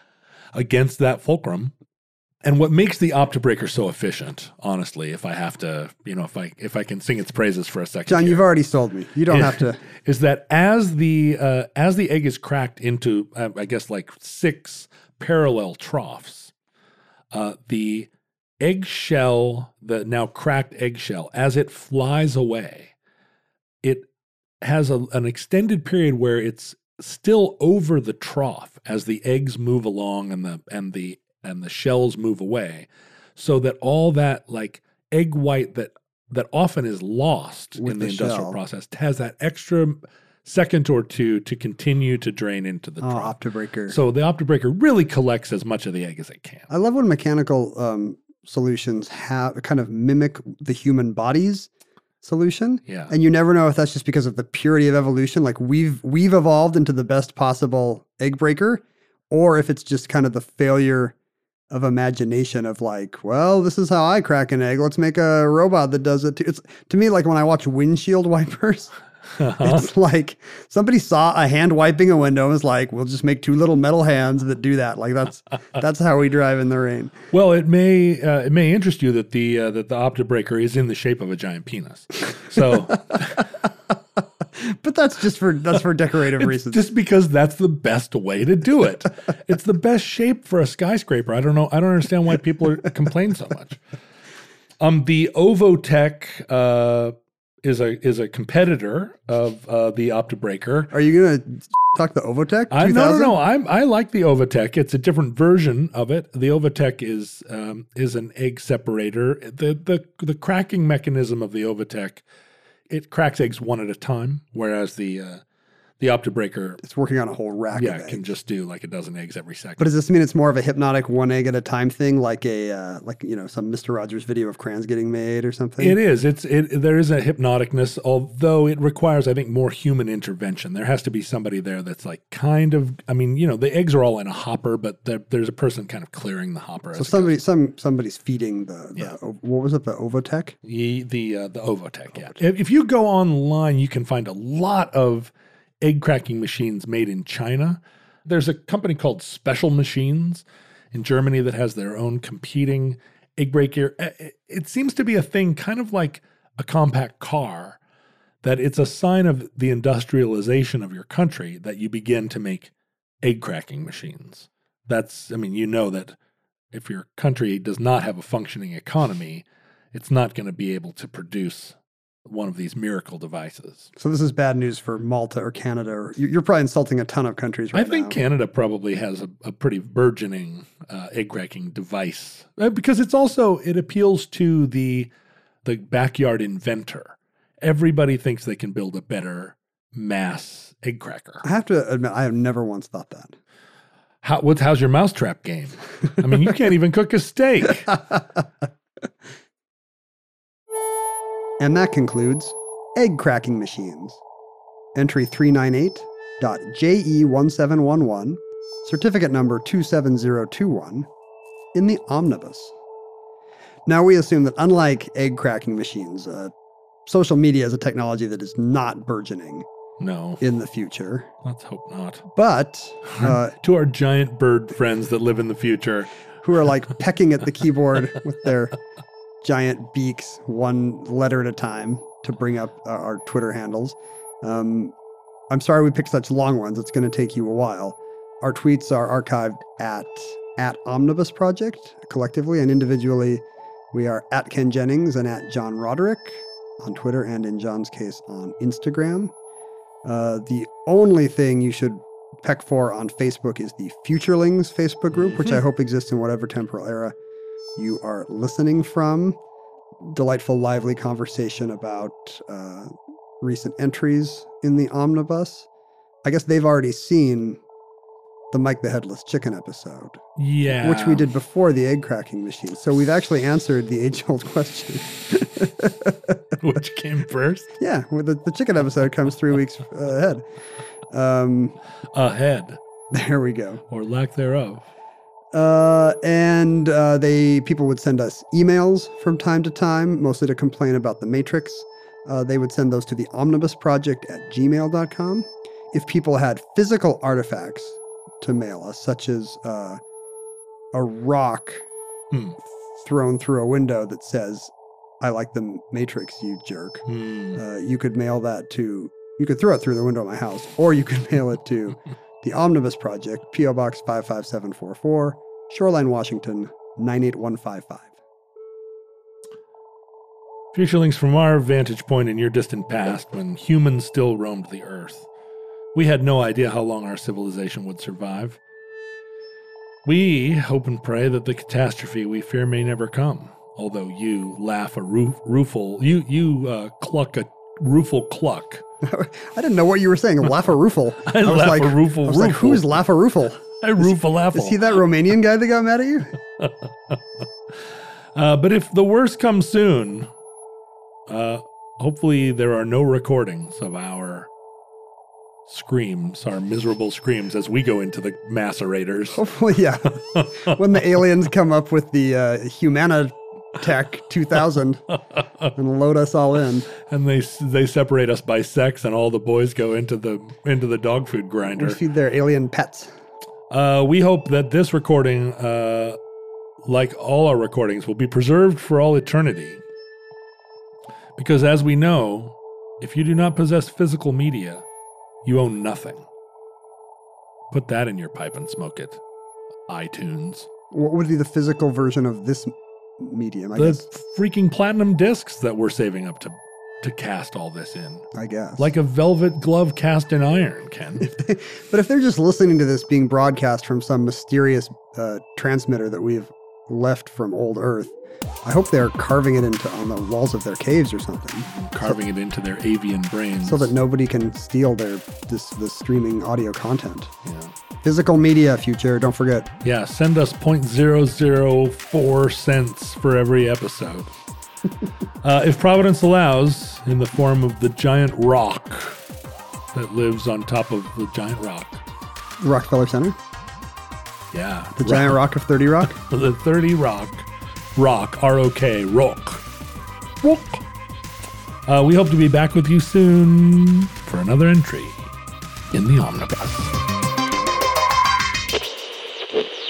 against that fulcrum. And what makes the OptiBreaker so efficient, honestly, if I have to, you know, if I if I can sing its praises for a second, John, here, you've already sold me. You don't have to. is that as the uh, as the egg is cracked into, uh, I guess, like six parallel troughs, uh, the eggshell, the now cracked eggshell, as it flies away, it has a, an extended period where it's still over the trough as the eggs move along and the and the and the shells move away, so that all that like egg white that that often is lost With in the, the industrial shell. process has that extra second or two to continue to drain into the Oh, trough. OptiBreaker. So the OptiBreaker really collects as much of the egg as it can. I love when mechanical um, solutions have kind of mimic the human body's solution. Yeah. And you never know if that's just because of the purity of evolution, like we've we've evolved into the best possible egg breaker, or if it's just kind of the failure of imagination of like, well, this is how I crack an egg. Let's make a robot that does it too. It's to me like when I watch windshield wipers, it's like somebody saw a hand wiping a window and was like, we'll just make two little metal hands that do that. Like that's that's how we drive in the rain. Well, it may uh, it may interest you that the uh, that the OptiBreaker is in the shape of a giant penis. So But that's just for that's for decorative it's reasons. just because that's the best way to do it. It's the best shape for a skyscraper. I don't know. I don't understand why people are, complain so much. Um, the Ovotech uh, is a is a competitor of uh, the OptiBreaker. Are you gonna talk the Ovotech? I, no, no, no. I I like the Ovotech. It's a different version of it. The Ovotech is um, is an egg separator. The the the cracking mechanism of the Ovotech, it cracks eggs one at a time, whereas the uh, the OptiBreaker, It's working on a whole rack yeah, of eggs. can just do like a dozen eggs every second. But does this mean it's more of a hypnotic one egg at a time thing, like a uh, like you know some Mister Rogers video of crayons getting made or something? It is. It's it. There is a hypnoticness, although it requires, I think, more human intervention. There has to be somebody there that's like kind of. I mean, you know, the eggs are all in a hopper, but there, there's a person kind of clearing the hopper. So as it somebody, goes. some somebody's feeding the, the Yeah. what was it, the Ovotech? the the uh, the Ovotech. Yeah. If, if you go online, you can find a lot of egg cracking machines made in China. There's a company called Special Machines in Germany that has their own competing egg breaker. It seems to be a thing kind of like a compact car, that it's a sign of the industrialization of your country that you begin to make egg cracking machines. That's, I mean, you know that if your country does not have a functioning economy, it's not going to be able to produce one of these miracle devices. So this is bad news for Malta or Canada. Or you- you're probably insulting a ton of countries right I think now. Canada probably has a, a pretty burgeoning uh, egg cracking device uh, because it's also, it appeals to the the backyard inventor. Everybody thinks they can build a better mass egg cracker. I have to admit, I have never once thought that. How, what's, how's your mousetrap game? I mean, you can't even cook a steak. And that concludes egg cracking machines. Entry three nine eight dot J E one seven one one, certificate number two seven zero two one, in the omnibus. Now we assume that unlike egg cracking machines, uh, social media is a technology that is not burgeoning No, in the future. let's hope not. But uh, To our giant bird friends that live in the future, who are like pecking at the keyboard with their giant beaks, one letter at a time, to bring up uh, our Twitter handles. Um, I'm sorry we picked such long ones. It's going to take you a while. Our tweets are archived at at Omnibus Project collectively, and individually we are at Ken Jennings and at John Roderick on Twitter, and in John's case on Instagram. Uh, the only thing you should peck for on Facebook is the Futurelings Facebook group, which I hope exists in whatever temporal era you are listening from. Delightful, lively conversation about uh, recent entries in the omnibus. I guess they've already seen the Mike the Headless Chicken episode, yeah. which we did before the egg cracking machine. So we've actually answered the age-old question. Which came first? Yeah, well, the, the chicken episode comes three weeks ahead. Um, Ahead, there we go. or lack thereof. Uh, and uh, they people would send us emails from time to time, mostly to complain about the Matrix. Uh, they would send those to the omnibus project at gmail dot com. If people had physical artifacts to mail us, such as uh, a rock Hmm. thrown through a window that says, "I like the Matrix, you jerk," Hmm. uh, you could mail that to, you could throw it through the window of my house, or you could mail it to the Omnibus Project, P O Box five five seven four four, Shoreline, Washington, nine eight one five five. Futurelings, from our vantage point in your distant past, when humans still roamed the earth, we had no idea how long our civilization would survive. We hope and pray that the catastrophe we fear may never come, although you laugh a roof, rueful, you, you uh, cluck a rueful cluck. I didn't know what you were saying. Lafaroofle. I was laugh like, a rueful I was like, rueful. who's Lafaroofle? I roof a laugh. Is he that Romanian guy that got mad at you? Uh, but if the worst comes soon, uh, hopefully there are no recordings of our screams, our miserable screams as we go into the macerators. Hopefully, yeah. When the aliens come up with the uh, Humanitech two thousand and load us all in. And they they separate us by sex, and all the boys go into the into the dog food We grinder. feed their alien pets. Uh, we hope that this recording, uh, like all our recordings, will be preserved for all eternity. Because as we know, if you do not possess physical media, you own nothing. Put that in your pipe and smoke it. iTunes. What would be the physical version of this medium? I The guess. freaking platinum discs that we're saving up to to cast all this in. I guess. Like a velvet glove cast in iron, Ken. But if they're just listening to this being broadcast from some mysterious uh, transmitter that we've left from old Earth, I hope they're carving it into on the walls of their caves or something. Carving it into their avian brains. So that nobody can steal their this this streaming audio content. Yeah. Physical media, future, don't forget. Yeah, send us zero point zero zero four cents for every episode. uh, if Providence allows, in the form of the giant rock that lives on top of the giant rock. The Rockefeller Center? Yeah. The giant rock of thirty Rock? The thirty Rock. Rock. R O K. Rock. Rock. Uh, we hope to be back with you soon for another entry in the Omnibus.